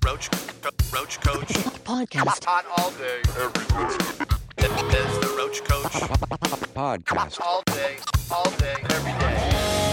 Roach Coach Podcast. Hot all day, every day. It's the Roach Coach Podcast. all day, every day.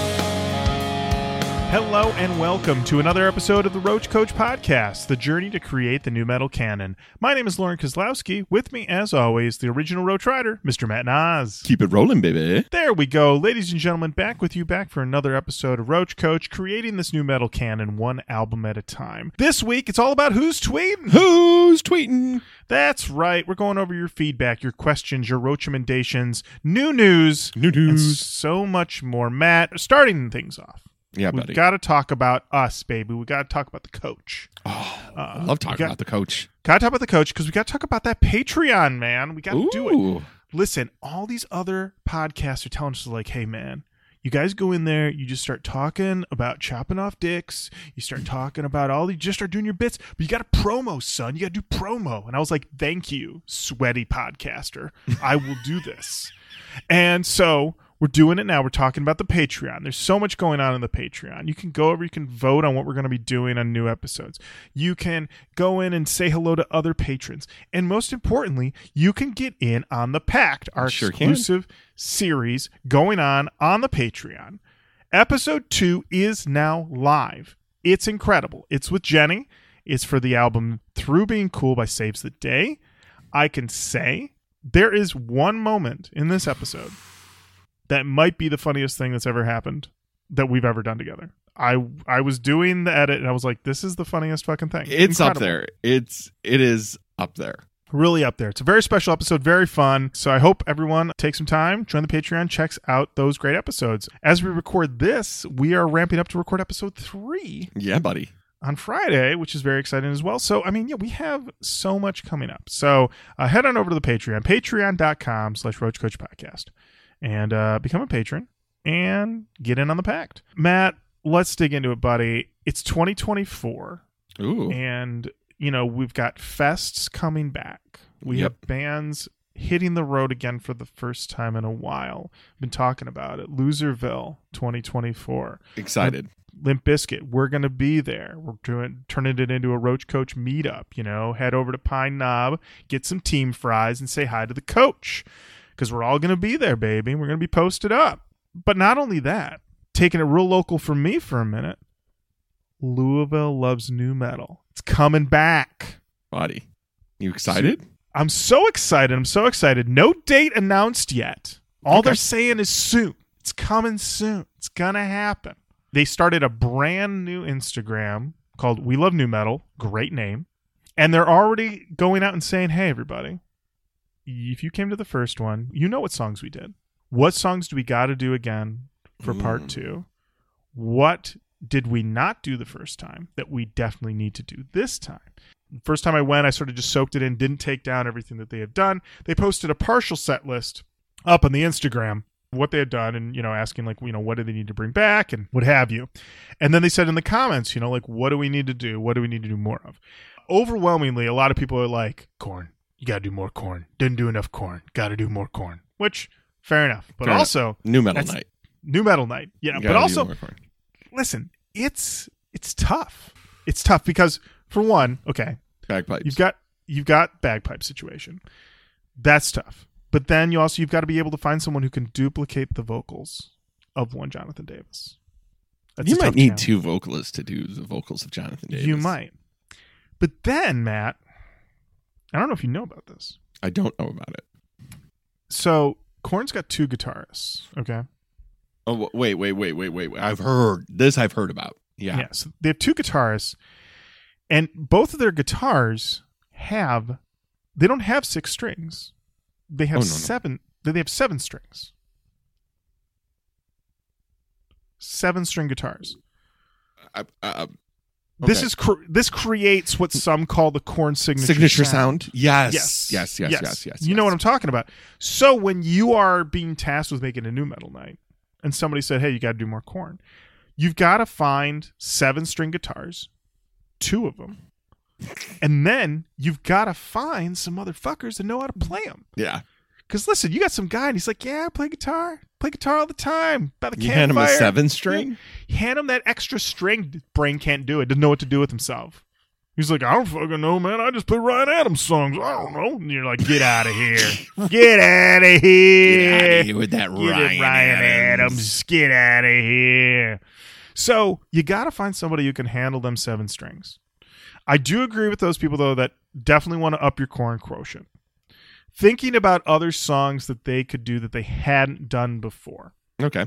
Hello and welcome to another episode of the Roach Coach Podcast, the journey to create the new metal canon. My name is Lauren Kozlowski. With me, as always, the original Roach Rider, Mr. Matt Nas. Keep it rolling, baby. There we go. Ladies and gentlemen, back for another episode of Roach Coach, creating this new metal canon one album at a time. This week, it's all about who's tweeting. Who's tweeting? That's right. We're going over your feedback, your questions, your Roach emendations, new news, and so much more. Matt, starting things off. Yeah, buddy. We've got to talk about us, baby. We got to talk about the coach. I love talking about the coach. Got to talk about the coach because we got to talk about that Patreon, man. We got to do it. Listen, all these other podcasts are telling us, like, hey, man, you guys go in there, you just start talking about chopping off dicks. You start talking about you just start doing your bits. But you got to promo, son. You got to do promo. And I was like, thank you, sweaty podcaster. I will do this. And so we're doing it now. We're talking about the Patreon. There's so much going on in the Patreon. You can go over, you can vote on what we're going to be doing on new episodes. You can go in and say hello to other patrons. And most importantly, you can get in on the Pact, our exclusive series going on the Patreon. Episode 2 is now live. It's incredible. It's with Jenny. It's for the album Through Being Cool by Saves the Day. I can say there is one moment in this episode that might be the funniest thing that's ever happened that we've ever done together. I was doing the edit and I was like, this is the funniest fucking thing. It's incredible. Up there. It is up there. Really up there. It's a very special episode, very fun. So I hope everyone takes some time, join the Patreon, checks out those great episodes. As we record this, we are ramping up to record episode 3. Yeah, buddy. On Friday, which is very exciting as well. So, I mean, yeah, we have so much coming up. So head on over to the Patreon, patreon.com/RoachCoachPodcast. And become a patron and get in on the Pact. Matt, let's dig into it, buddy. It's 2024. Ooh. And, we've got fests coming back. We have bands hitting the road again for the first time in a while. Been talking about it. Loserville 2024. Excited. Limp Bizkit, we're going to be there. We're turning it into a Roach Coach meetup. Head over to Pine Knob, get some team fries, and say hi to the coach. Because we're all going to be there, baby. We're going to be posted up. But not only that, taking it real local for me for a minute, Louisville loves new metal. It's coming back. Buddy, you excited? I'm so excited. No date announced yet. All they're saying is soon. It's coming soon. It's going to happen. They started a brand new Instagram called We Love New Metal. Great name. And they're already going out and saying, hey, everybody, if you came to the first one, you know what songs we did. What songs do we got to do again for part 2? What did we not do the first time that we definitely need to do this time? First time I went, I sort of just soaked it in, didn't take down everything that they had done. They posted a partial set list up on the Instagram, what they had done, and, asking, what do they need to bring back and what have you. And then they said in the comments, what do we need to do? What do we need to do more of? Overwhelmingly, a lot of people are like, Korn. You got to do more Korn. Didn't do enough Korn. Got to do more Korn. Which, fair enough. But fair also... enough. New Metal Night. New Metal Night. Yeah, but also... Listen, it's tough. It's tough because, for one, okay... Bagpipes. You've got bagpipe situation. That's tough. But then you've got to be able to find someone who can duplicate the vocals of one Jonathan Davis. You might need 2 vocalists to do the vocals of Jonathan Davis. You might. But then, Matt... I don't know if you know about this. I don't know about it. So, Korn's got 2 guitarists, okay? Oh, wait. I've heard about. Yeah. Yes. They have 2 guitarists, and both of their guitars they don't have 6 strings. They have 7. They have 7 strings. 7-string guitars. Okay. This creates what some call the Korn signature sound. Yes. You know what I'm talking about. So when you are being tasked with making a new metal night, and somebody said, "Hey, you got to do more Korn," you've got to find 7-string guitars, 2 of them, and then you've got to find some motherfuckers that know how to play them. Yeah. Because listen, you got some guy, and he's like, "Yeah, I play guitar all the time." By the you hand him a 7-string? Yeah. Hand him that extra string. Brain can't do it. Doesn't know what to do with himself. He's like, I don't fucking know, man. I just play Ryan Adams songs. I don't know. And you're like, get out of here. Get out of here. Get out of here with that Ryan Adams. Get out of here. So you got to find somebody who can handle them 7 strings. I do agree with those people, though, that definitely want to up your corn quotient. Thinking about other songs that they could do that they hadn't done before. Okay.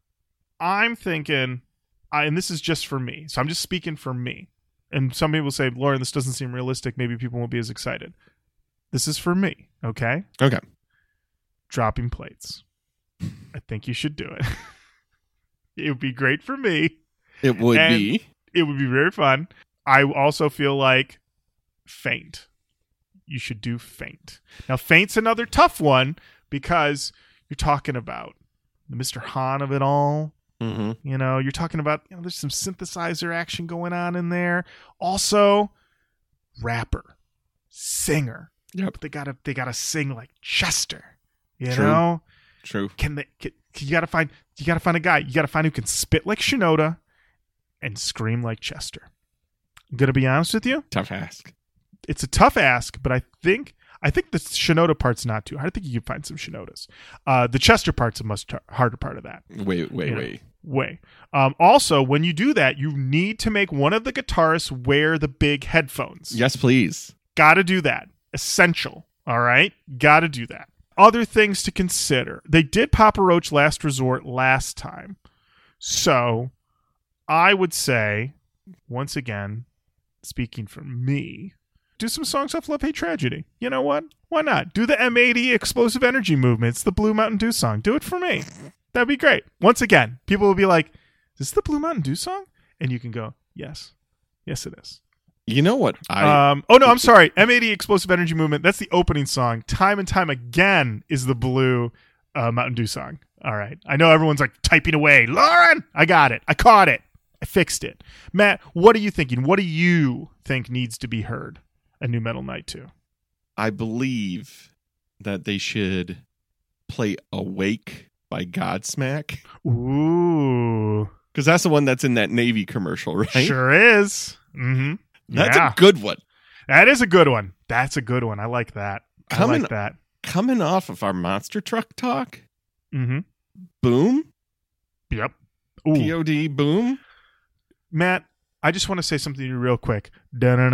I'm thinking, and this is just for me, so I'm just speaking for me. And some people say, Lauren, this doesn't seem realistic. Maybe people won't be as excited. This is for me, okay? Okay. Dropping Plates. I think you should do it. It would be great for me. It would be. It would be very fun. I also feel like Faint. You should do Faint. Now, Faint's another tough one because you're talking about the Mr. Hahn of it all. Mm-hmm. You know, you're talking about, there's some synthesizer action going on in there. Also, rapper, singer. Yep. But they gotta sing like Chester. You True. know? True. You gotta find a guy. You gotta find who can spit like Shinoda and scream like Chester. I'm gonna be honest with you. Tough ask. It's a tough ask, but I think the Shinoda part's not too hard. I think you can find some Shinodas. The Chester part's a much harder part of that. Way. Also, when you do that, you need to make one of the guitarists wear the big headphones. Yes, please. Gotta do that. Essential. All right? Gotta do that. Other things to consider. They did Papa Roach Last Resort last time. So, I would say, once again, speaking for me, do some songs off Love, Hate, Tragedy. You know what? Why not? Do the M80 Explosive Energy Movement. It's the Blue Mountain Dew song. Do it for me. That'd be great. Once again, people will be like, is this the Blue Mountain Dew song? And you can go, yes. Yes, it is. You know what? I'm sorry. M80 Explosive Energy Movement. That's the opening song. Time and Time Again is the Blue Mountain Dew song. All right. I know everyone's like typing away. Lauren, I got it. I caught it. I fixed it. Matt, what are you thinking? What do you think needs to be heard at New Metal Night 2? I believe that they should play Awake by Godsmack. Ooh. Because that's the one that's in that Navy commercial, right? Sure is. Mm-hmm. That's a good one. That is a good one. That's a good one. I like that. I like that. Coming off of our monster truck talk. Mm-hmm. Boom. Yep. Ooh. POD boom. Matt, I just want to say something to you real quick. Get you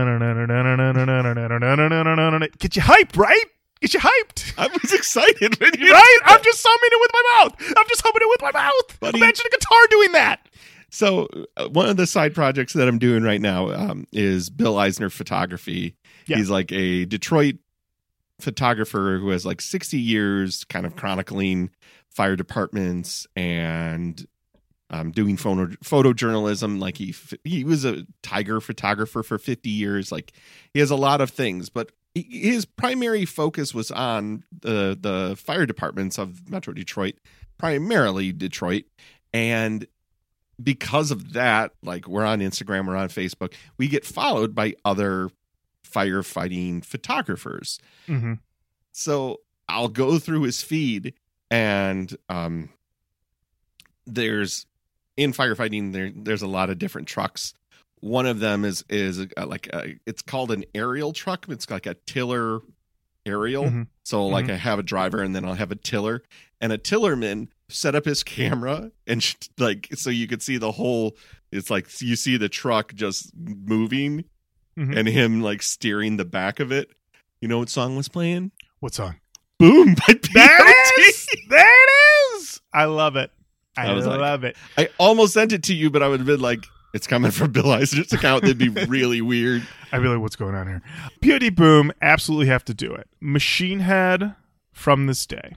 hyped, right? Get you hyped. I was excited when you right? I'm just humming it with my mouth. Buddy. Imagine a guitar doing that. So one of the side projects that I'm doing right now is Bill Eisner Photography. Yeah. He's like a Detroit photographer who has like 60 years kind of chronicling fire departments and doing photojournalism. Like he was a tiger photographer for 50 years. Like he has a lot of things, but his primary focus was on the fire departments of Metro Detroit, primarily Detroit. And because of that, like we're on Instagram, we're on Facebook, we get followed by other firefighting photographers. Mm-hmm. So I'll go through his feed and there's in firefighting, there's a lot of different trucks. One of them is it's called an aerial truck. It's like a tiller aerial. Mm-hmm. So like I have a driver and then I'll have a tiller, and a tillerman set up his camera and so you could see the whole, it's like you see the truck just moving and him like steering the back of it. You know what song was playing? What song? Boom by POD. There it is. I love it. I love it. I almost sent it to you, but I would have been like, it's coming from Bill Eisner's account. That'd be really weird. I'd be like, what's going on here? POD Boom, absolutely have to do it. Machine Head, From This Day.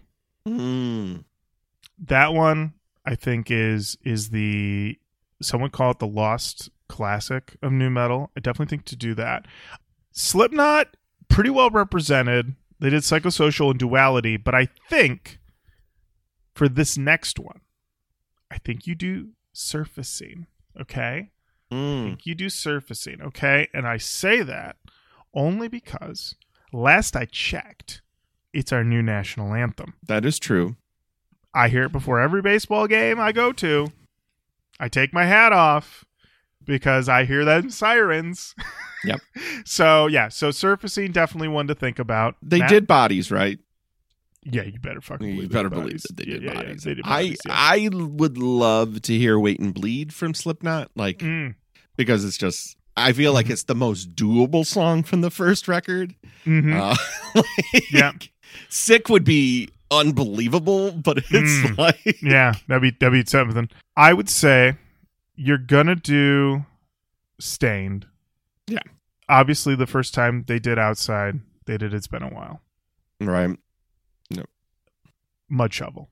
That one, I think, is the, someone call it the lost classic of nu metal. I definitely think to do that. Slipknot, pretty well represented. They did Psychosocial and Duality, but I think for this next one, I think you do Surfacing. Okay? I think you do Surfacing, okay? And I say that only because last I checked, it's our new national anthem. That is true. I hear it before every baseball game I go to. I take my hat off because I hear them sirens. Yep. So surfacing, definitely one to think about. They Matt? did Bodies, right? Yeah, you better fucking believe You it. better believe that they did Bodies. They did Bodies, yeah. I would love to hear Wait and Bleed from Slipknot, because it's just, I feel like it's the most doable song from the first record. Yeah. Sick would be unbelievable, but it's like, yeah, that'd be something. I would say you're gonna do Stained. Yeah. Obviously, the first time they did Outside, they did It's Been a While. right. No. Mud Shovel.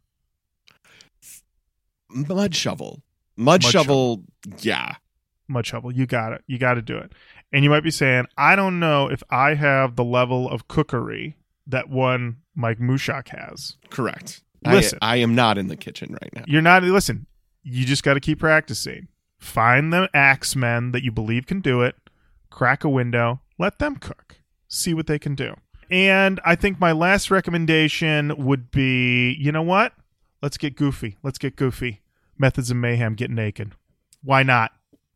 Mud Shovel. Yeah. Mud Shovel. You got it. You got to do it. And you might be saying, I don't know if I have the level of cookery that one Mike Mushak has. Correct. Listen. I am not in the kitchen right now. You're not. Listen, you just got to keep practicing. Find the axemen that you believe can do it. Crack a window. Let them cook. See what they can do. And I think my last recommendation would be, you know what? Let's get goofy. Methods of Mayhem, Get Naked. Why not?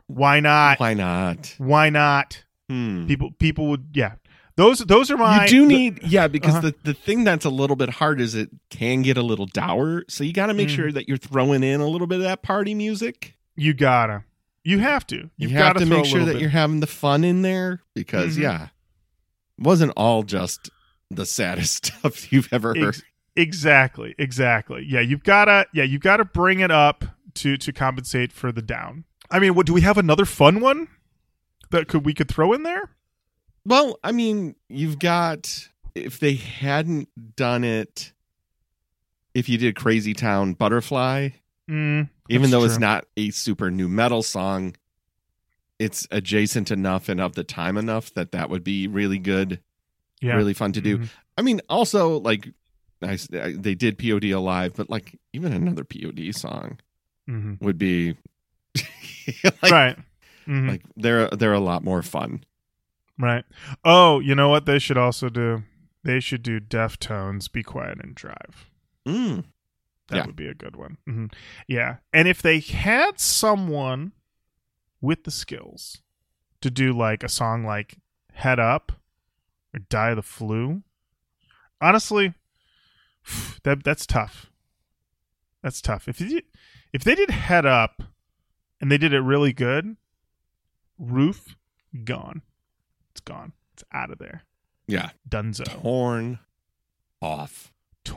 People would, yeah. Those are my... You do need, because the thing that's a little bit hard is it can get a little dour. So you got to make sure that you're throwing in a little bit of that party music. You gotta. You have to. You have to make sure that you're having the fun in there because, it wasn't all just the saddest stuff you've ever heard. Exactly. Yeah, you've gotta bring it up to compensate for the down. I mean, do we have another fun one that we could throw in there? Well, I mean, you've got, if they hadn't done it, if you did Crazy Town Butterfly, even though it's not a super new metal song, it's adjacent enough and of the time enough that would be really good, really fun to do. I mean, also, like, they did POD Alive, but like even another POD song would be right. Like they're a lot more fun. Right. Oh, you know what they should also do? They should do Deftones, Be Quiet and Drive. That would be a good one. Yeah. And if they had someone with the skills to do like a song like Head Up or Die of the Flu, honestly, that's tough. That's tough. If they did Head Up and they did it really good, Roof, gone. It's gone. It's out of there. Yeah. Dunzo. Torn off.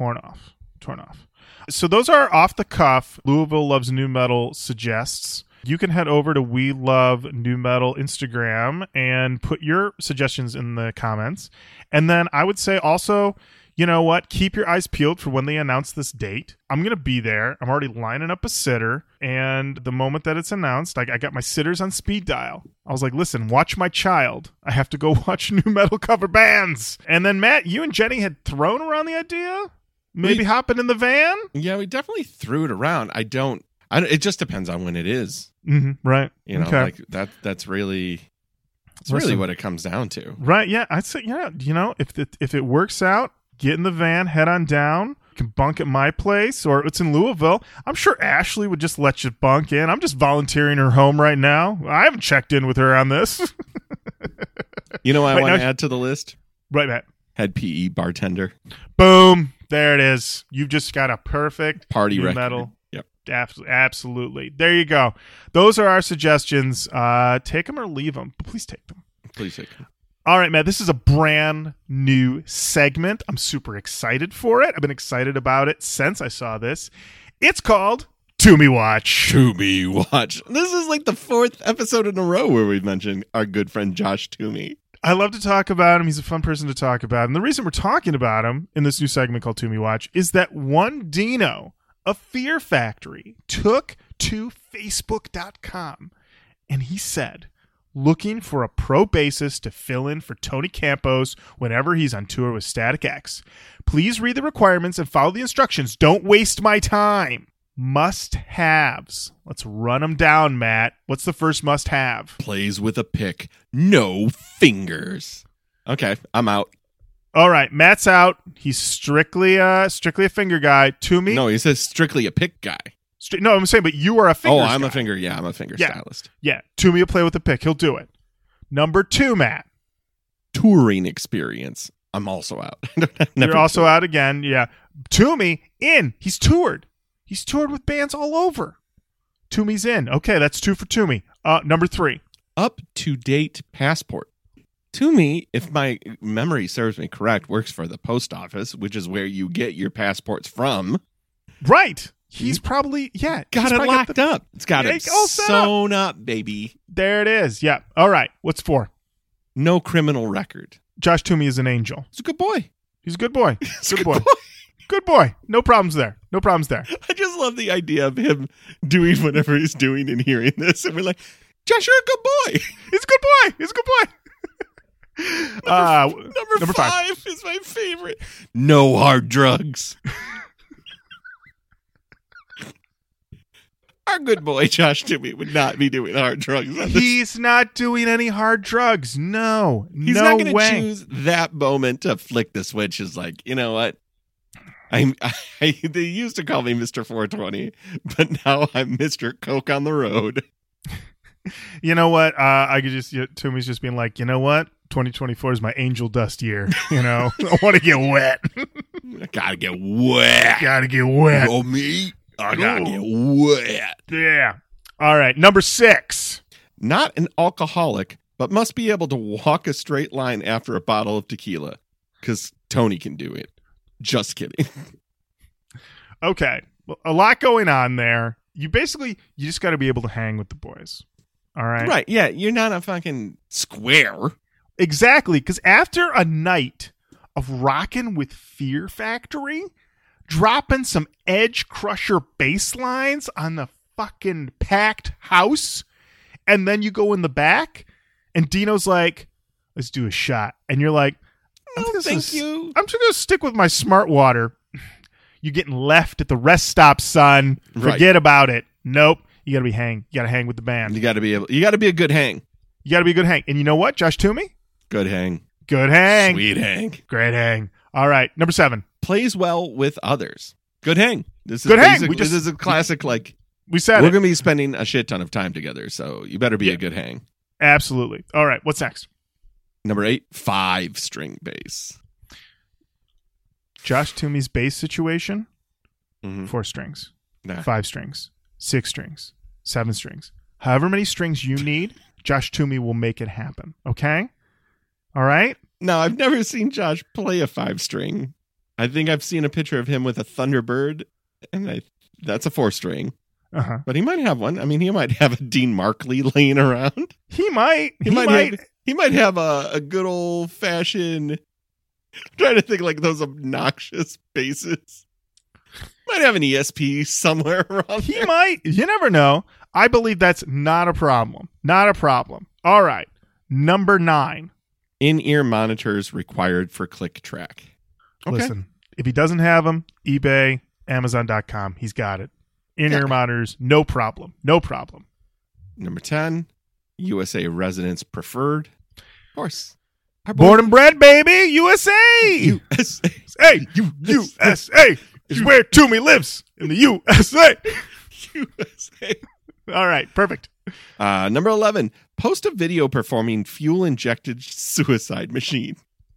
So those are off the cuff. Louisville Loves New Metal suggests. You can head over to We Love New Metal Instagram and put your suggestions in the comments. And then I would say also, you know what? Keep your eyes peeled for when they announce this date. I'm going to be there. I'm already lining up a sitter. And the moment that it's announced, I got my sitters on speed dial. I was like, listen, watch my child. I have to go watch new metal cover bands. And then, Matt, you and Jenny had thrown around the idea? Maybe hopping in the van? Yeah, we definitely threw it around. It just depends on when it is. Right. You know, like that's really... It's really what it comes down to. Right, yeah. I'd say, you know, if it works out, get in the van, head on down. You can bunk at my place, or it's in Louisville. I'm sure Ashley would just let you bunk in. I'm just volunteering her home right now. I haven't checked in with her on this. You know what I want to add to the list? Right, Matt. Head PE bartender. Boom. There it is. You've just got a perfect party new record. Metal. Yep. Absolutely. There you go. Those are our suggestions. Take them or leave them. But please take them. Please take them. All right, Matt, this is a brand new segment. I'm super excited for it. I've been excited about it since I saw this. It's called Toomey Watch. Toomey Watch. This is like the 4th episode in a row where we've mentioned our good friend Josh Toomey. I love to talk about him. He's a fun person to talk about. And the reason we're talking about him in this new segment called Toomey Watch is that one Dino of Fear Factory took to Facebook.com and he said, looking for a pro bassist to fill in for Tony Campos whenever he's on tour with Static X. Please read the requirements and follow the instructions. Don't waste my time. Must-haves. Let's run them down, Matt. What's the first must-have? Plays with a pick. No fingers. Okay, I'm out. All right, Matt's out. He's strictly a finger guy. Toomey? No, he says strictly a pick guy. No, I'm saying, but you are a finger. I'm a finger. Yeah, I'm a finger stylist. Yeah, Toomey will play with the pick. He'll do it. Number 2, Matt. Touring experience. I'm also out. You're also out again. Yeah. Toomey in. He's toured. He's toured with bands all over. Toomey's in. Okay, that's 2 for Toomey. Number 3. Up-to-date passport. Toomey, if my memory serves me correct, works for the post office, which is where you get your passports from. Right. He's probably, got it locked up. It's got it all set sewn up, baby. There it is. Yeah. All right. What's 4? No criminal record. Josh Toomey is an angel. He's a good boy. He's a good boy. Good boy. Good boy. No problems there. No problems there. I just love the idea of him doing whatever he's doing and hearing this. And we're like, Josh, you're a good boy. He's a good boy. He's a good boy. Number 5 is my favorite. No hard drugs. Our good boy Josh Toomey would not be doing hard drugs. He's not doing any hard drugs. No. He's no not going way. to choose that moment to flick the switch. Is like, you know what? They used to call me Mr. 420, but now I'm Mr. Coke on the road. You know what? I could just, Toomey's just being like, you know what? 2024 is my angel dust year. You know, I want to get wet. I gotta get wet. Gotta get wet. Oh, me? I gotta get wet. Yeah. All right. Number 6. Not an alcoholic, but must be able to walk a straight line after a bottle of tequila. Because Tony can do it. Just kidding. Okay. Well, a lot going on there. You just got to be able to hang with the boys. All right. Right. Yeah. You're not a fucking square. Exactly. Because after a night of rocking with Fear Factory, dropping some Edge Crusher bass lines on the fucking packed house, and then you go in the back, and Dino's like, let's do a shot. And you're like, Thank you. I'm just going to stick with my Smart Water. You're getting left at the rest stop, son. Forget about it. Nope. You got to be hang. You got to hang with the band. You got to be a good hang. You got to be a good hang. And you know what, Josh Toomey? Good hang. Good hang. Sweet hang. Great hang. All right. Number 7. Plays well with others. Good hang. This is good hang. This is a classic, like, we said we're going to be spending a shit ton of time together, so you better be a good hang. Absolutely. All right. What's next? Number 8, 5-string bass. Josh Toomey's bass situation, Mm-hmm. 4 strings, Nah. 5 strings, 6 strings, 7 strings. However many strings you need, Josh Toomey will make it happen. Okay? All right? No, I've never seen Josh play a 5-string. I think I've seen a picture of him with a Thunderbird, and that's a 4-string. Uh-huh. But he might have one. I mean, he might have a Dean Markley laying around. He might. He might have a good old fashioned. I'm trying to think like those obnoxious basses. Might have an ESP somewhere around. He there. might. You never know. I believe that's not a problem. Not a problem. All right. Number 9. In-ear monitors required for click track. Okay. Listen, if he doesn't have them, eBay, Amazon.com, he's got it. In-ear monitors, no problem. No problem. Number 10, USA residents preferred. Of course. Born and bred, baby. USA. USA. Hey, USA is where Toomey lives, in the USA. USA. All right, perfect. Number 11, post a video performing fuel-injected suicide machine.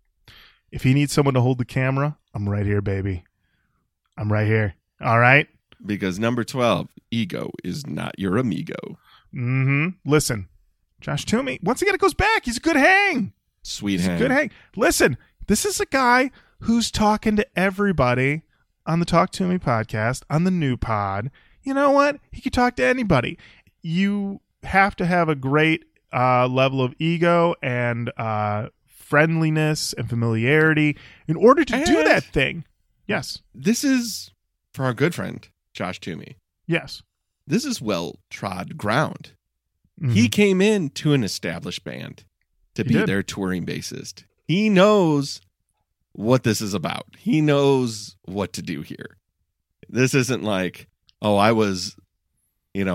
If he needs someone to hold the camera, I'm right here, baby. I'm right here. All right? Because number 12, ego is not your amigo. Mm-hmm. Listen, Josh Toomey, once again, it goes back. He's a good hang. Sweet He's hang. a good hang. Listen, this is a guy who's talking to everybody on the Talk To Me podcast, on the new pod. You know what? He could talk to anybody. You have to have a great level of ego and friendliness and familiarity in order to do that thing. Yes. This is for our good friend, Josh Toomey. Yes. This is well-trod ground. Mhm. He came in to an established band to be did. their touring bassist. He knows what this is about. He knows what to do here. This isn't like, oh, I was in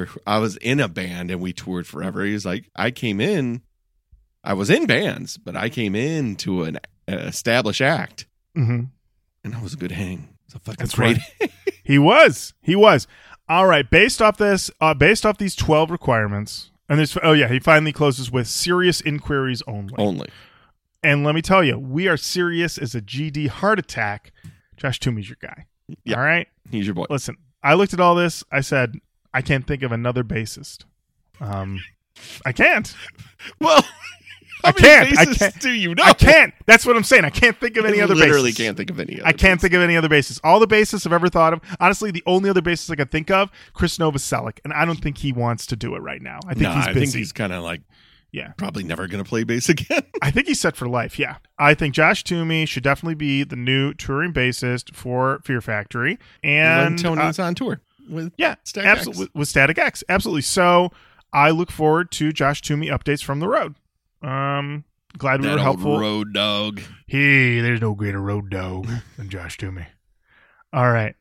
a band and we toured forever. He's like, I was in bands, but I came in to an established act. Mm-hmm. And that was a good hang. It's a fucking That's great right. He was. All right. Based off these 12 requirements, And he finally closes with serious inquiries only. And let me tell you, we are serious as a GD heart attack. Josh Toomey's your guy. Yeah. All right? He's your boy. Listen, I looked at all this. I said, I can't think of another bassist. I can't. Well, I can't. Do you know? I can't. That's what I'm saying. I can't think of any other bassists. Literally can't think of any other. I can't think of any other bassists. All the bassists I've ever thought of, honestly, the only other bassist I could think of, Chris Novoselic, and I don't think he wants to do it right now. I think he's busy. I think he's kind of like, probably never going to play bass again. I think he's set for life. Yeah, I think Josh Toomey should definitely be the new touring bassist for Fear Factory, and Tony's on tour with Static absolutely X. with Static X, absolutely. So I look forward to Josh Toomey updates from the road. Glad we were helpful. Road dog. Hey, there's no greater road dog than Josh Toomey. All right,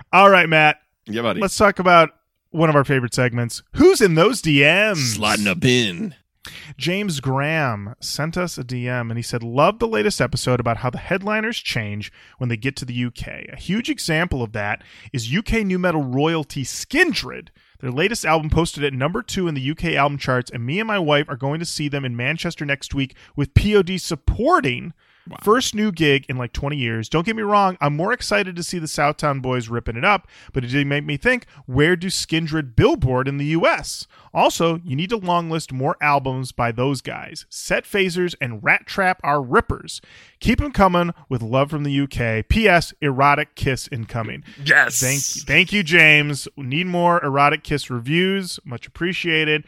Matt. Yeah, buddy. Let's talk about one of our favorite segments. Who's in those DMs? Sliding up in. James Graham sent us a DM and he said, love the latest episode about how the headliners change when they get to the UK. A huge example of that is UK nu metal royalty Skindred. Their latest album posted at number 2 in the UK album charts, and me and my wife are going to see them in Manchester next week with POD supporting. Wow. First new gig in like 20 years. Don't get me wrong, I'm more excited to see the Southtown boys ripping it up, but it did make me think, where do Skindred billboard in the US? Also, you need to long list more albums by those guys. Set Phasers and Rat Trap are rippers. Keep them coming with love from the UK. P.S. Erotic Kiss incoming. Yes. Thank you, James. We need more Erotic Kiss reviews. Much appreciated.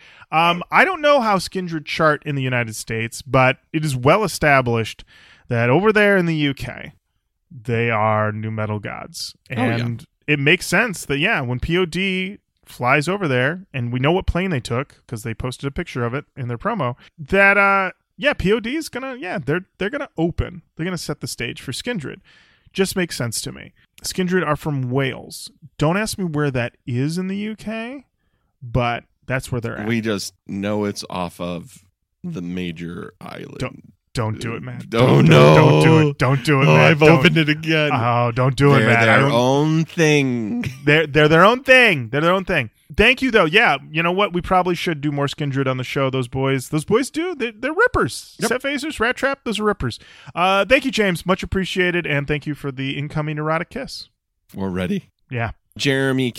I don't know how Skindred chart in the United States, but it is well established that over there in the UK, they are nu metal gods. And it makes sense that, when POD flies over there, and we know what plane they took because they posted a picture of it in their promo, that, POD is going to, they're going to open. They're going to set the stage for Skindred. Just makes sense to me. Skindred are from Wales. Don't ask me where that is in the UK, but that's where they're at. We just know it's off of the major island. Don't do it, Matt. Don't do it. Don't do it, Matt. Matt. I've opened it again. Oh, don't do it, Matt. They're their own thing. They're their own thing. They're their own thing. Thank you, though. Yeah, you know what? We probably should do more Skindred on the show. Those boys do. They're rippers. Yep. Set Phasers, Rat Trap, those are rippers. Thank you, James. Much appreciated. And thank you for the incoming erotic kiss. We're ready. Yeah. Jeremy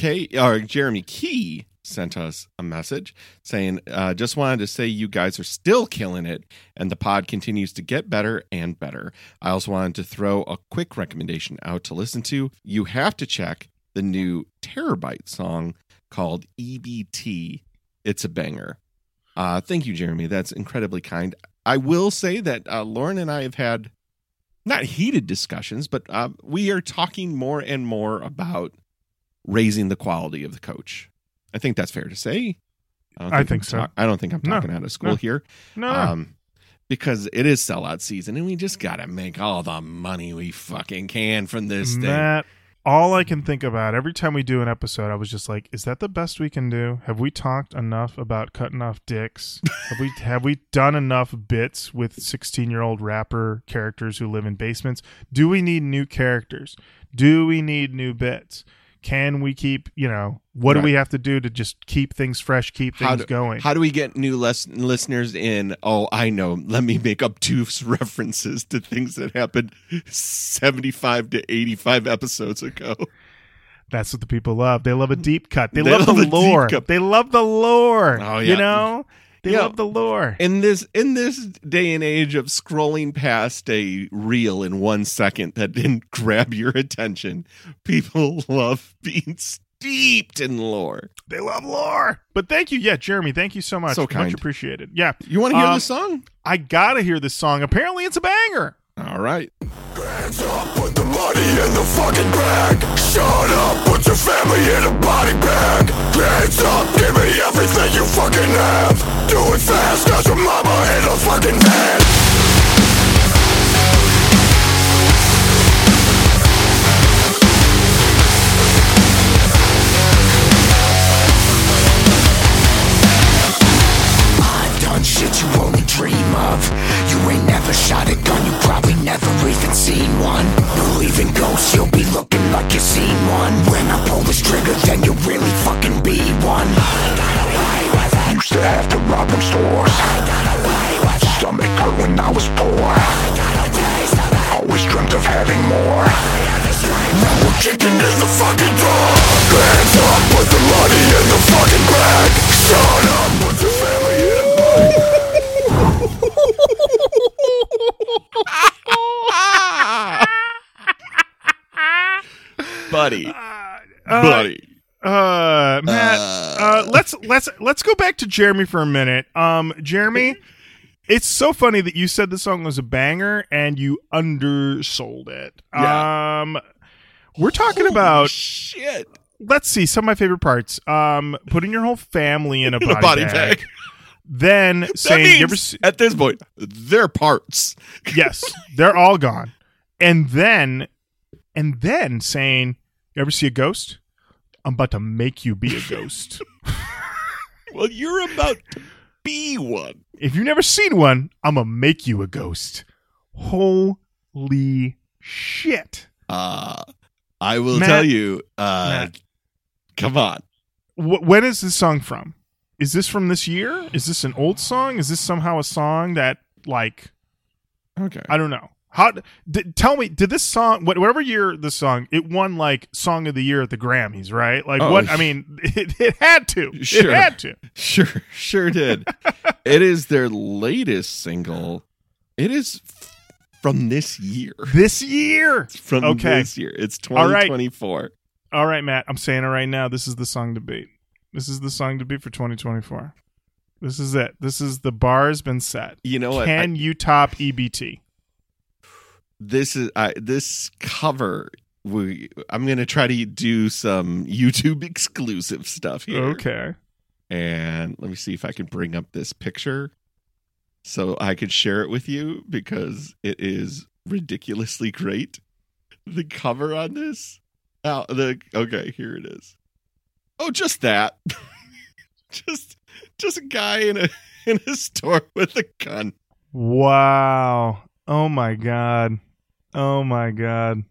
Key sent us a message saying, just wanted to say you guys are still killing it and the pod continues to get better and better. I also wanted to throw a quick recommendation out to listen to. You have to check the new Terabyte song called EBT. It's a banger. Thank you, Jeremy. That's incredibly kind. I will say that Lauren and I have had not heated discussions, but we are talking more and more about raising the quality of the coach. I think that's fair to say. I think so. I don't think I'm talking out of school here. No. Because it is sellout season and we just got to make all the money we fucking can from this thing. Matt, all I can think about every time we do an episode, I was just like, is that the best we can do? Have we talked enough about cutting off dicks? Have we done enough bits with 16-year-old rapper characters who live in basements? Do we need new characters? Do we need new bits? Can we keep, what do we have to do to just keep things fresh, keep things going? How do we get new listeners in? Oh, I know. Let me make obtuse references to things that happened 75 to 85 episodes ago. That's what the people love. They love a deep cut. They love the lore. They love the lore. Oh, yeah. They love the lore. In this day and age of scrolling past a reel in 1 second that didn't grab your attention, people love being steeped in lore. They love lore. But thank you. Yeah, Jeremy, thank you so much. So kind. Much appreciated. Yeah. You want to hear this song? I got to hear this song. Apparently it's a banger. All right. Hands up, put the money in the fucking bag. Shut up, put your family in a body bag. Hands up, give me everything you fucking have. Do it fast, cause your mama in a fucking van. Shit you only dream of. You ain't never shot a gun, you probably never even seen one. Believe in ghosts, you'll be looking like you've seen one. When I pull this trigger, then you'll really fucking be one. I gotta play with it. to have to rob from stores. Stomach hurt when I was poor. Always dreamt of having more. Now we're kicking in the fucking door. Hands up, put the money in the fucking bag. Shut up, put your family in a buddy. Buddy. Matt, let's go back to Jeremy for a minute. Jeremy, it's so funny that you said the song was a banger and you undersold it. Yeah. We're talking about shit. Let's see some of my favorite parts. Putting your whole family in a body bag. Then saying, you ever at this point, they're parts. Yes, they're all gone. And then saying, you ever see a ghost? I'm about to make you be a ghost. Well, you're about to be one. If you've never seen one, I'm going to make you a ghost. Holy shit. I will tell you, come on. When is this song from? Is this from this year? Is this an old song? Is this somehow a song that, like, okay, I don't know. Tell me, did this song, whatever year this song, it won like Song of the Year at the Grammys, right? Like what? I mean, it had to. Sure. It had to. Sure did. It is their latest single. It is from this year. This year? From this year. It's 2024. All right, Matt, I'm saying it right now. This is the song to beat. This is the song to beat for 2024. This is it. This is the bar's been set. You know what? Can you top EBT? This is this cover. I'm gonna try to do some YouTube exclusive stuff here. Okay. And let me see if I can bring up this picture so I can share it with you because it is ridiculously great. The cover on this. Okay, here it is. Oh, just that. just a guy in a store with a gun. Wow. Oh my god. Oh my god.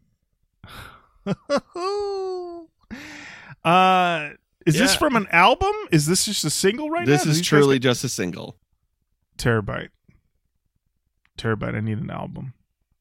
Is this from an album? Is this just a single right now? This is truly just a single. Terabyte. I need an album.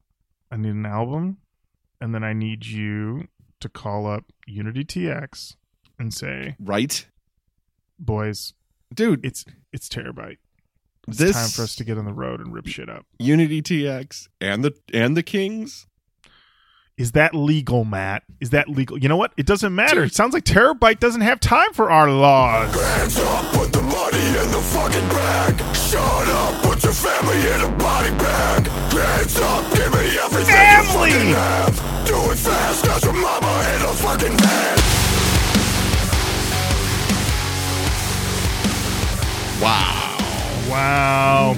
And then I need you to call up Unity TX and say, right, boys, dude, it's Terabyte. It's time for us to get on the road and rip shit up. Unity TX and the Kings. Is that legal, Matt? Is that legal? You know what? It doesn't matter. It sounds like Terabyte doesn't have time for our laws. Hands up, put the money in the fucking bag. Shut up, put your family in a body bag. Hands up, give me everything you fucking have. Do it fast, cause your mama in a fucking van. Wow.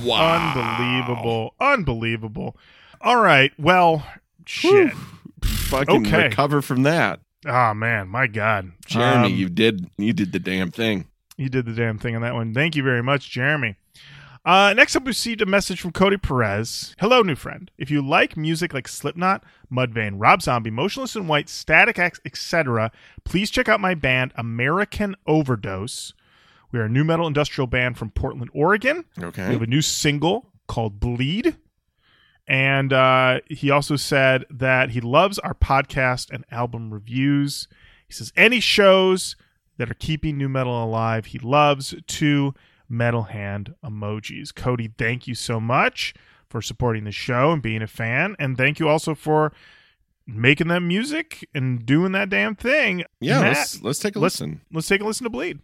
Unbelievable. All right. Well, shit. Fucking recover from that. Oh, man. My God. Jeremy, you did the damn thing. You did the damn thing on that one. Thank you very much, Jeremy. Next up, we received a message from Cody Perez. Hello, new friend. If you like music like Slipknot, Mudvayne, Rob Zombie, Motionless in White, Static X, etc., please check out my band, American Overdose. We are a new metal industrial band from Portland, Oregon. Okay. We have a new single called Bleed. And he also said that he loves our podcast and album reviews. He says any shows that are keeping new metal alive, he loves. 2 metal hand emojis. Cody, thank you so much for supporting the show and being a fan. And thank you also for making that music and doing that damn thing. Yeah, Matt, let's take a listen. Let's take a listen to Bleed.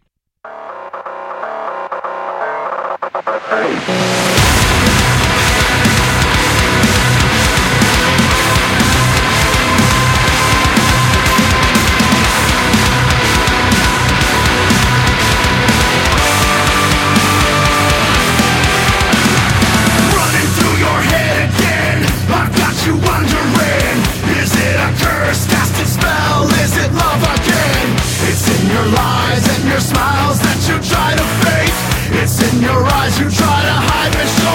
You wondering, is it a curse, casted spell, is it love again? It's in your lies and your smiles that you try to fake. It's in your eyes you try to hide, but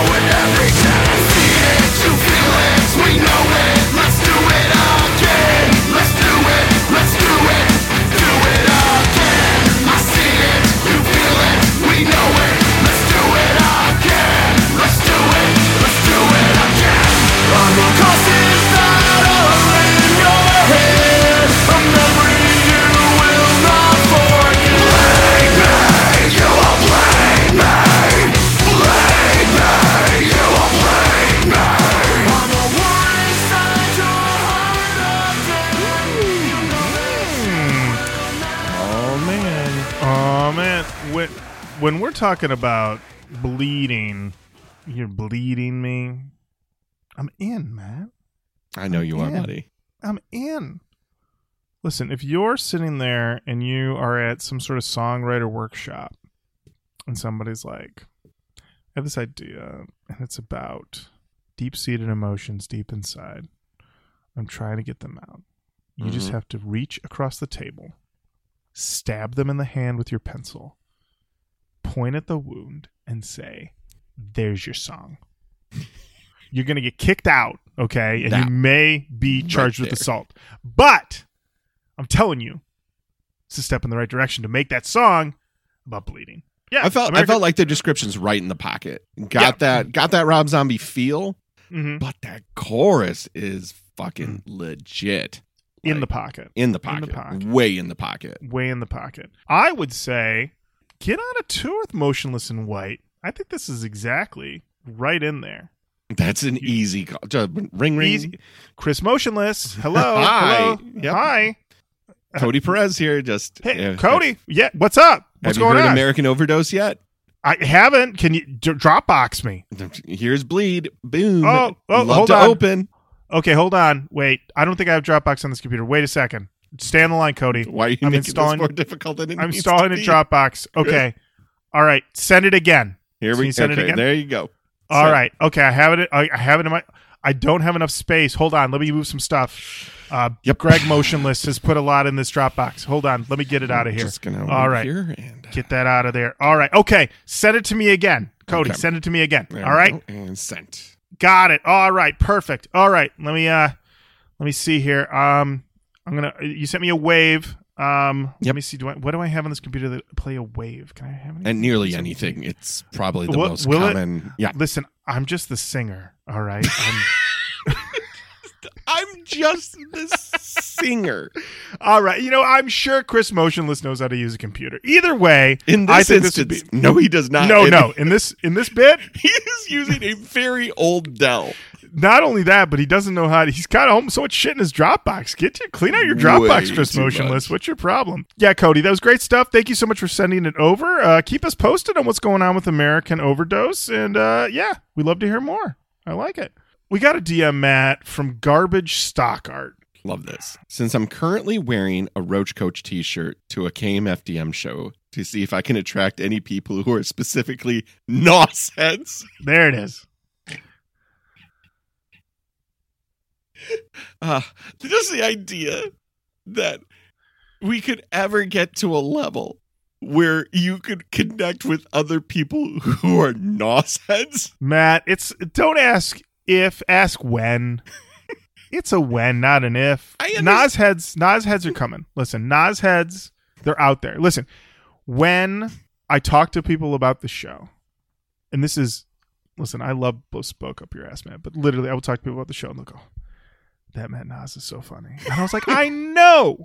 when we're talking about bleeding, you're bleeding me. I'm in, man. I know you are, buddy. I'm in. Listen, if you're sitting there and you are at some sort of songwriter workshop and somebody's like, I have this idea and it's about deep-seated emotions deep inside. I'm trying to get them out. You just have to reach across the table, stab them in the hand with your pencil, point at the wound, and say, there's your song. You're going to get kicked out, okay? And you may be charged with assault. But I'm telling you, it's a step in the right direction to make that song about bleeding. Yeah, I felt like the description's right in the pocket. Got that Rob Zombie feel, but that chorus is fucking legit. In the pocket. In the pocket. Way in the pocket. Way in the pocket. I would say, get on a tour with Motionless in White. I think this is exactly right in there. That's an easy call. Ring. Easy. Chris Motionless. Hello. Hi. Hello. Yep. Hi. Cody Perez here. Hey, Cody. Yeah. What's up? What's going on? Have you heard American Overdose yet? I haven't. Can you Dropbox me? Here's Bleed. Boom. Oh, Love hold to on. open. Okay, hold on. Wait. I don't think I have Dropbox on this computer. Wait a second. Stay on the line, Cody. Why are you making this more difficult than it I'm needs installing to a be? Dropbox. Okay. All right. Send it again. Here we go. Okay, there you go. All right. Okay, I have it. I have it in my. I don't have enough space. Hold on. Let me move some stuff. Greg Motionless has put a lot in this Dropbox. Hold on. Let me get it out of here. Just gonna all right. Here and, get that out of there. All right. Okay. Send it to me again, Cody. Okay. Send it to me again. There all right. we go. And sent. Got it. All right. Perfect. All right. Let me see here. You sent me a wave. Let me see. What do I have on this computer that play a wave? Can I have anything? And nearly anything. It's probably the most common. Yeah. Listen, I'm just the singer. All right. I'm just the singer. All right. I'm sure Chris Motionless knows how to use a computer. Either way, in this instance, no, he does not. No. In this bit, he is using a very old Dell. Not only that, but he doesn't know how to. He's got so much shit in his Dropbox. Clean out your Dropbox, Chris Motionless. What's your problem? Yeah, Cody, that was great stuff. Thank you so much for sending it over. Keep us posted on what's going on with American Overdose. And we'd love to hear more. I like it. We got a DM, Matt, from Garbage Stock Art. Love this. Since I'm currently wearing a Roach Coach t-shirt to a KMFDM show to see if I can attract any people who are specifically NOS heads. There it is. Just the idea that we could ever get to a level where you could connect with other people who are NOS heads. Matt, don't ask if, ask when. It's a when, not an if. Nas heads are coming. Listen, Nas heads, they're out there. Listen, when I talk to people about the show, and this is, listen, I love spoke up your ass, man, but literally I will talk to people about the show and they'll go, that Matt Nas is so funny. And I was like, I know.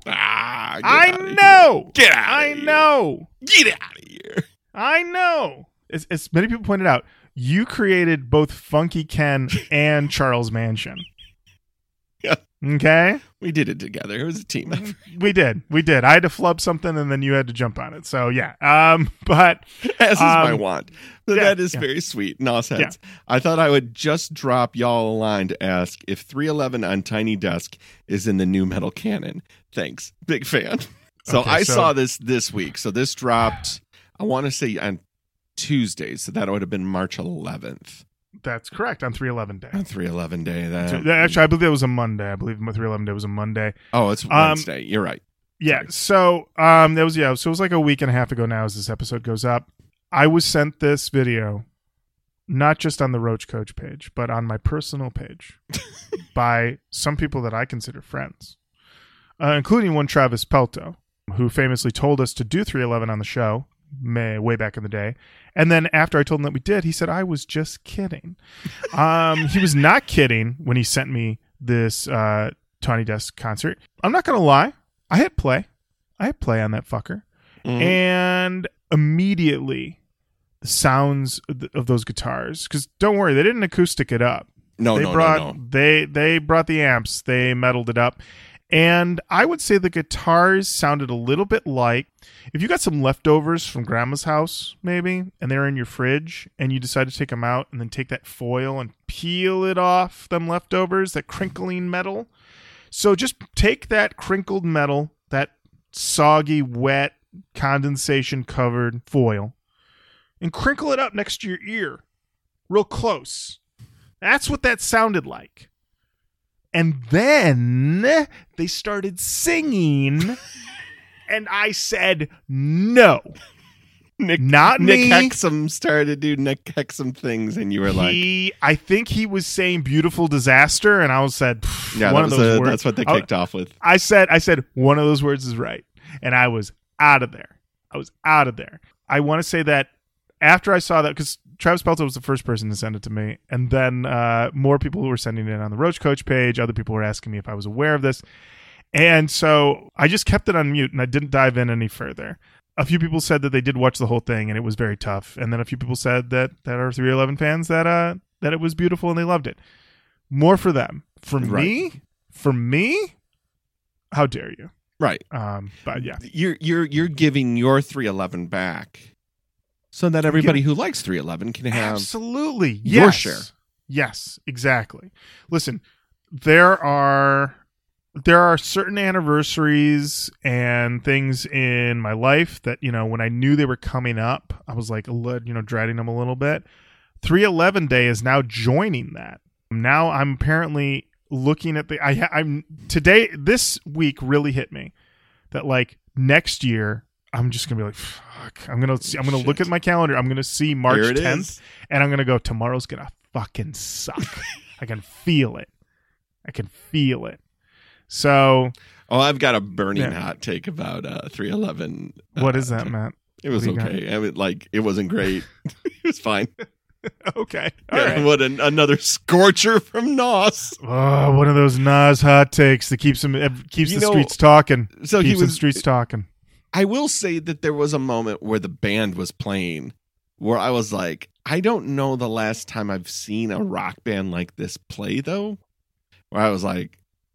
I know. Get out of here. I know. Get out of here. I know. As many people pointed out, you created both Funky Ken and Charles Manson. Yeah. Okay? We did it together. It was a team effort. We did. I had to flub something and then you had to jump on it. So, yeah. But as is my want. But that is very sweet. NOS heads. Yeah. I thought I would just drop y'all a line to ask if 311 on Tiny Desk is in the new metal canon. Thanks. Big fan. So I saw this week. So this dropped, I want to say on Tuesday. So that would have been March 11th. That's correct, on 311 Day. On 311 Day. Actually, I believe it was a Monday. I believe 311 Day was a Monday. Oh, it's Wednesday. You're right. Yeah. So that was so it was like a week and a half ago now as this episode goes up. I was sent this video, not just on the Roach Coach page, but on my personal page by some people that I consider friends, including one Travis Pelto, who famously told us to do 311 on the show way back in the day. And then after I told him that we did, he said, I was just kidding. He was not kidding when he sent me this Tiny Desk concert. I'm not going to lie. I hit play on that fucker. Mm-hmm. And immediately the sounds of those guitars, because don't worry, they didn't acoustic it up. No. They brought the amps. They metaled it up. And I would say the guitars sounded a little bit like if you got some leftovers from grandma's house, maybe, and they're in your fridge, and you decide to take them out and then take that foil and peel it off them leftovers, that crinkling metal. So just take that crinkled metal, that soggy, wet, condensation-covered foil, and crinkle it up next to your ear, real close. That's what that sounded like. And then they started singing, and I said, no. Nick me. Hexum started to do Nick Hexum things, and you were I think he was saying beautiful disaster, and I said, yeah, one of those words. That's what they kicked off with. I said, one of those words is right. And I was out of there. I want to say that after I saw that, because Travis Pelto was the first person to send it to me, and then more people were sending it on the Roach Coach page. Other people were asking me if I was aware of this. And so I just kept it on mute, and I didn't dive in any further. A few people said that they did watch the whole thing, and it was very tough. And then a few people said that are 311 fans that it was beautiful and they loved it. More for them. For me, how dare you? Right. But yeah, you're giving your 311 back, so that everybody who likes 311 can have absolutely your share. Yes, exactly. Listen, there are certain anniversaries and things in my life that, when I knew they were coming up, I was like, dreading them a little bit. 311 Day is now joining that. Now I'm apparently looking at this week really hit me that like next year I'm just gonna be like, fuck. I'm gonna look at my calendar. I'm gonna see March 10th, and I'm gonna go, tomorrow's gonna fucking suck. I can feel it. So, I've got a burning hot take about 311. What is that, Matt? It was okay. I mean, it wasn't great. It was fine. Okay. All right. What another scorcher from Nos. Oh, one of those Nas hot takes that keeps the streets talking. So keeps the streets talking. I will say that there was a moment where the band was playing where I was like, I don't know the last time I've seen a rock band like this play, though. Where I was like,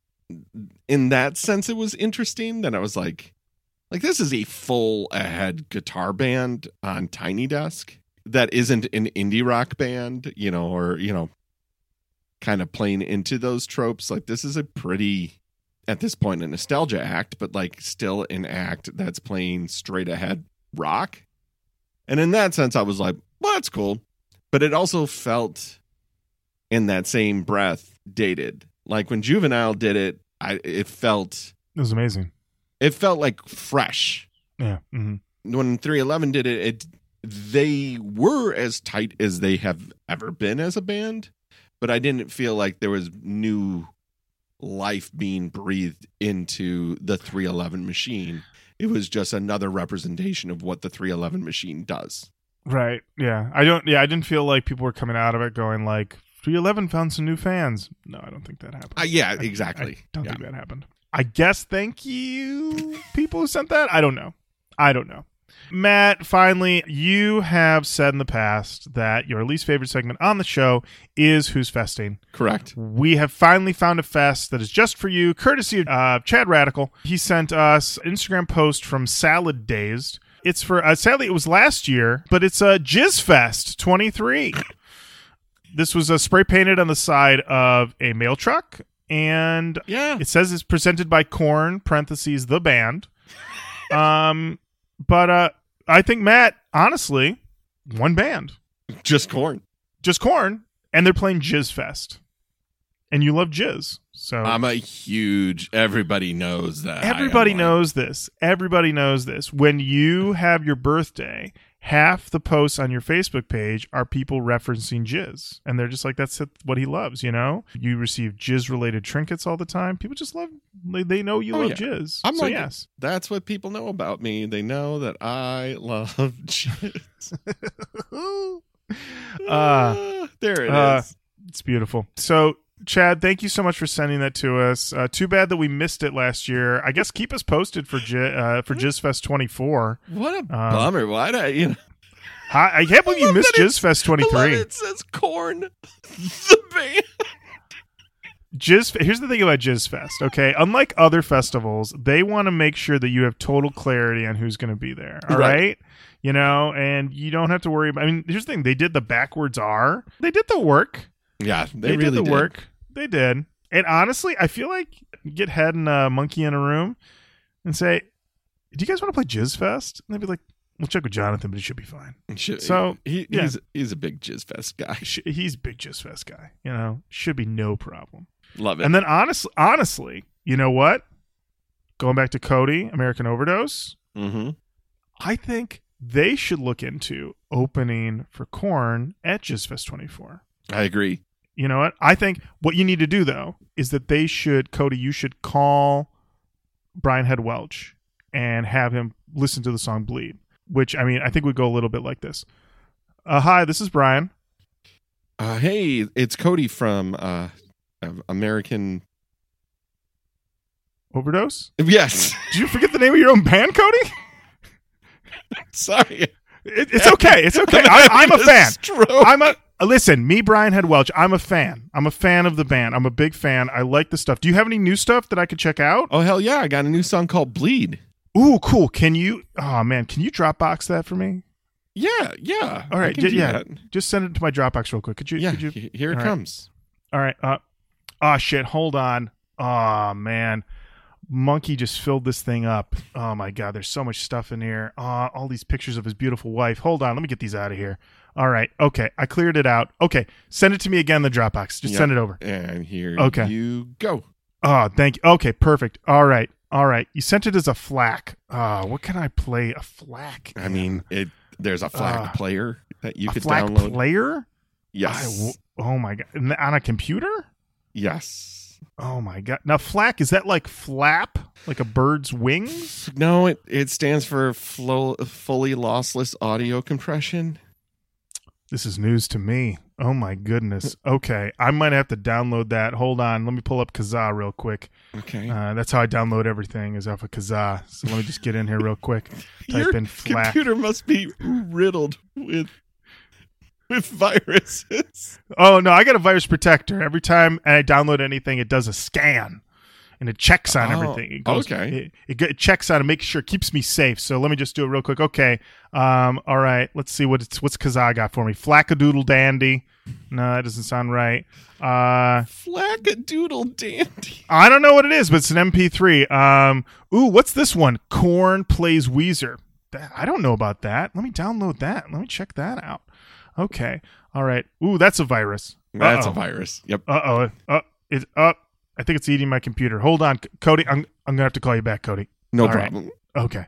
in that sense, it was interesting that I was like this is a full ahead guitar band on Tiny Desk that isn't an indie rock band, or kind of playing into those tropes. Like, this is a pretty, at this point, a nostalgia act, but like still an act that's playing straight ahead rock. And in that sense, I was like, well, that's cool. But it also felt in that same breath dated. Like when Juvenile did it, it was amazing. It felt like fresh. Yeah. Mm-hmm. When 311 did it, they were as tight as they have ever been as a band, but I didn't feel like there was new life being breathed into the 311 machine. It was just another representation of what the 311 machine does. Right. Yeah. I didn't feel like people were coming out of it going like 311 found some new fans. No, I don't think that happened. Yeah, exactly. I don't think that happened. I guess thank you, people who sent that. I don't know. Matt, finally, you have said in the past that your least favorite segment on the show is Who's Festing. Correct. We have finally found a fest that is just for you, courtesy of Chad Radical. He sent us an Instagram post from Salad Dazed. It's for, sadly, it was last year, but it's a Jizz Fest 23. This was spray painted on the side of a mail truck, and it says it's presented by Korn, parentheses, the band. But I think, Matt, honestly, one band. Just Korn. And they're playing Jizz Fest. And you love Jizz. So I'm a huge, everybody knows that. Everybody knows this. When you have your birthday, half the posts on your Facebook page are people referencing Jizz. And they're just like, that's what he loves, You receive Jizz-related trinkets all the time. People just love, they know you love Jizz. Yes. That's what people know about me. They know that I love Jizz. There it is. It's beautiful. So, Chad, thank you so much for sending that to us. Too bad that we missed it last year. I guess keep us posted for Jizz Fest 24. What a bummer! Why did I can't believe you missed Jizz Fest 23. It says Korn, the band. Here's the thing about Jizz Fest, okay? Unlike other festivals, they want to make sure that you have total clarity on who's going to be there, all right? You know, and you don't have to worry about... I mean, here's the thing. They did the backwards R. They did the work. Yeah, they did really the work. They did. And honestly, I feel like you get Head and Monkey in a room and say, do you guys want to play Jizz Fest? And they'd be like, we'll check with Jonathan, but he should be fine. He's a big Jizz Fest guy. He's a big Jizz Fest guy. You know, should be no problem. Love it. And then honestly, you know what? Going back to Cody, American Overdose, I think they should look into opening for Korn at Jizz Fest 24. I agree. You know what? I think what you need to do, though, is that Cody, you should call Brian Head Welch and have him listen to the song Bleed, which, I mean, I think would go a little bit like this. Hi, this is Brian. Hey, it's Cody from American Overdose? Yes. Did you forget the name of your own band, Cody? Sorry. It's okay. It's okay. I'm a fan. Listen, me, Brian Head Welch, I'm a fan. I'm a fan of the band. I'm a big fan. I like the stuff. Do you have any new stuff that I could check out? Oh, hell yeah. I got a new song called Bleed. Ooh, cool. Can you Dropbox that for me? Yeah. All right. Just send it to my Dropbox real quick. Could you? Here it comes. All right. Shit. Hold on. Oh, man. Monkey just filled this thing up. Oh, my God. There's so much stuff in here. All these pictures of his beautiful wife. Hold on. Let me get these out of here. All right. Okay. I cleared it out. Okay. Send it to me again, the Dropbox. Just send it over. And here you go. Oh, thank you. Okay. Perfect. All right. You sent it as a FLAC. What can I play a FLAC in? I mean, there's a FLAC player that you could FLAC download. Player? Yes. Oh, my God. On a computer? Yes. Oh my God! Now, FLAC, is that like flap, like a bird's wings? No, it stands for fully lossless audio compression. This is news to me. Oh my goodness. Okay, I might have to download that. Hold on, let me pull up Kazaa real quick. Okay, that's how I download everything, is off of Kazaa. So let me just get in here real quick. Type in FLAC. Your computer must be riddled with viruses. Oh no, I got a virus protector. Every time I download anything, it does a scan and it checks on everything. It goes, okay. It checks on and makes sure it keeps me safe. So let me just do it real quick. Okay. All right. Let's see what's Kazaa got for me. Flackadoodle dandy. No, that doesn't sound right. Flackadoodle dandy. I don't know what it is, but it's an MP3. What's this one? Korn plays Weezer. I don't know about that. Let me download that. Let me check that out. Okay. All right. Ooh, that's a virus. That's a virus. Yep. It's up. I think it's eating my computer. Hold on, Cody. I'm gonna have to call you back, Cody. No problem. Right. Okay.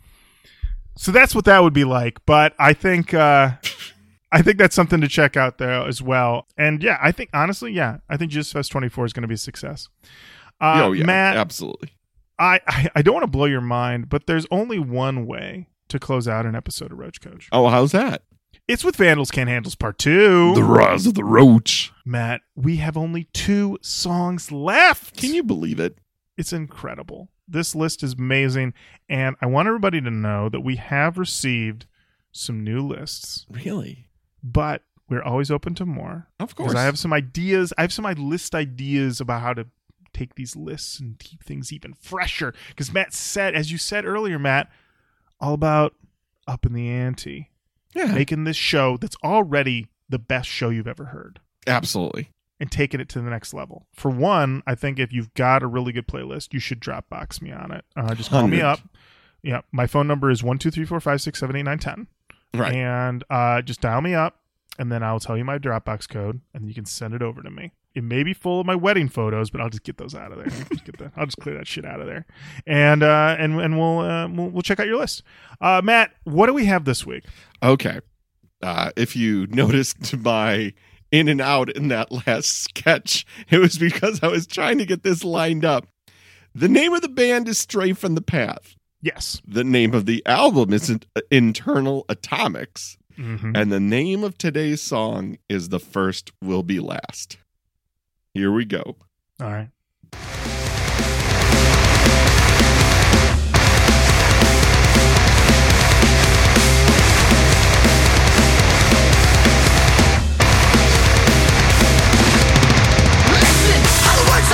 So that's what that would be like. But I think that's something to check out there as well. And yeah, I think honestly, I think Jizz Fest 24 is going to be a success. Matt, absolutely. I don't want to blow your mind, but there's only one way to close out an episode of Roach Coach. Oh, how's that? It's with Vandals Can't Handles Part 2. The Rise of the Roach. Matt, we have only 2 songs left. Can you believe it? It's incredible. This list is amazing, and I want everybody to know that we have received some new lists. Really? But we're always open to more. Of course. Because I have some ideas. I have some list ideas about how to take these lists and keep things even fresher. Because Matt said, as you said earlier, Matt, all about up in the ante. Yeah. Making this show that's already the best show you've ever heard. Absolutely. And taking it to the next level. For one, I think if you've got a really good playlist, you should Dropbox me on it. Just call me up. Yeah, my phone number is 1-2-3-4-5-6-7-8-9-10. Right. And just dial me up, and then I'll tell you my Dropbox code, and you can send it over to me. It may be full of my wedding photos, but I'll just get those out of there. I'll just clear that shit out of there, and we'll check out your list. Matt, what do we have this week? Okay, if you noticed my in and out in that last sketch, it was because I was trying to get this lined up. The name of the band is Stray from the Path. Yes. The name of the album is Internal Atomics, and the name of today's song is The First Will Be Last. Here we go. All right. Listen, otherwise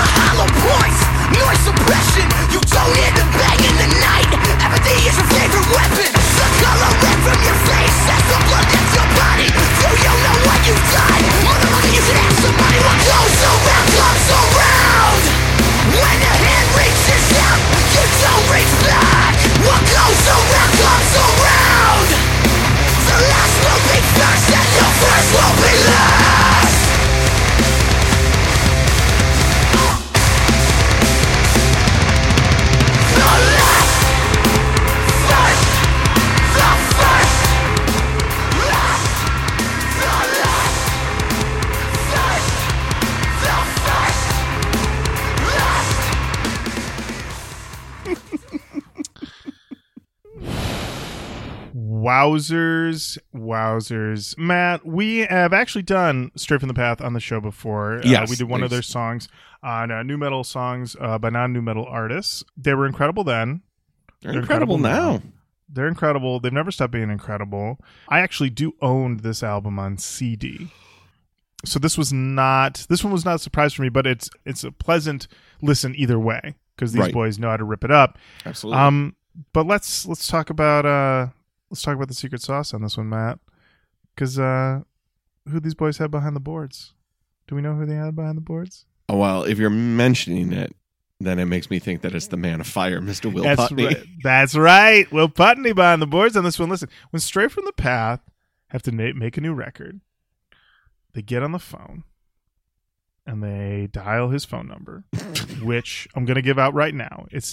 Wowzers. Matt, we have actually done Straight from the Path on the show before. Yes, we did one of their songs on new metal songs by non-new metal artists. They were incredible then. They're incredible now. They're incredible. They've never stopped being incredible. I actually do own this album on CD. So this one was not a surprise for me, but it's a pleasant listen either way because these boys know how to rip it up. Absolutely. But let's talk about the secret sauce on this one, Matt. Because who these boys had behind the boards? Do we know who they had behind the boards? Oh, well, if you're mentioning it, then it makes me think that it's the Man of Fire, Mr. Will Putney. Right. That's right. Will Putney behind the boards on this one. Listen, when Straight from the Path have to make a new record, they get on the phone and they dial his phone number, which I'm going to give out right now. It's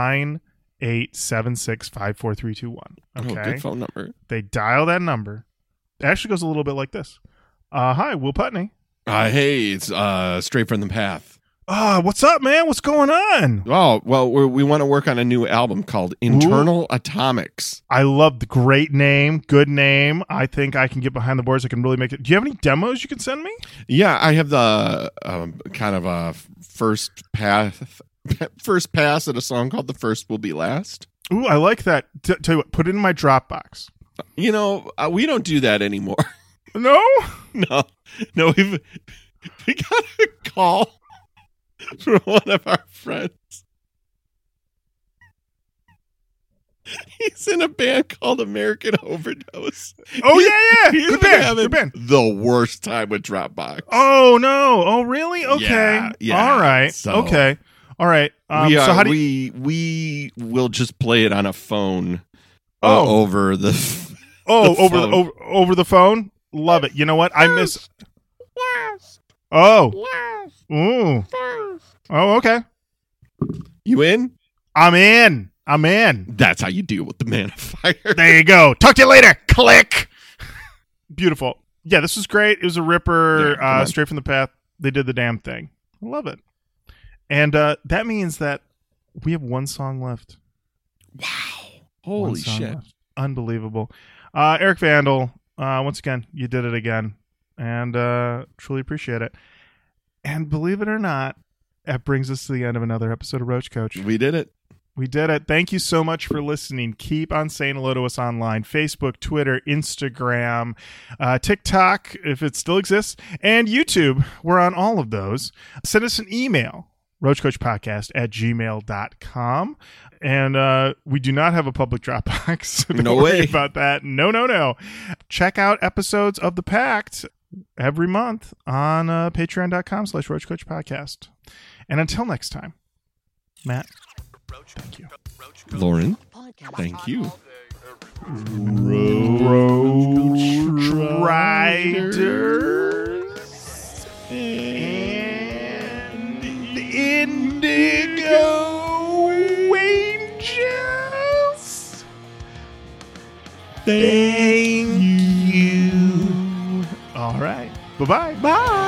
987654321. Okay. Oh, good phone number. They dial that number. It actually goes a little bit like this. Hi, Will Putney. Hey, it's Straight from the Path. What's up, man? What's going on? Oh, well, we want to work on a new album called Internal Atomics. I love the great name, good name. I think I can get behind the boards. I can really make it. Do you have any demos you can send me? Yeah, I have the kind of a first pass at a song called The First Will Be Last. Ooh, I like that. Tell you what, put it in my Dropbox. You know, we don't do that anymore. No? No, we got a call from one of our friends. He's in a band called American Overdose. Oh, yeah. He's Good been band. having Good band. the worst time with Dropbox. Oh, no. Oh, really? Okay. Yeah. All right. So- Okay. All right. So how do we will just play it on a phone Oh. over the over the phone? Love it. You know what? I miss. Oh. Ooh. Oh, okay. You in? I'm in. That's how you deal with the Man of Fire. There you go. Talk to you later. Click. Beautiful. Yeah, this was great. It was a ripper. Yeah, Straight from the Path. They did the damn thing. I love it. And that means that we have one song left. Wow. One Holy song shit. left. Unbelievable. Eric Vandal, once again, you did it again. And truly appreciate it. And believe it or not, that brings us to the end of another episode of Roach Coach. We did it. We did it. Thank you so much for listening. Keep on saying hello to us online. Facebook, Twitter, Instagram, TikTok, if it still exists, and YouTube. We're on all of those. Send us an email, roachcoachpodcast@gmail.com. And we do not have a public Dropbox. So don't worry about that. No. Check out episodes of The Pact every month on patreon.com/roachcoachpodcast. And until next time, Matt, thank you. Lauren, thank you. Roach Riders and Indigo Angels. Thank you. All right. Bye-bye. Bye.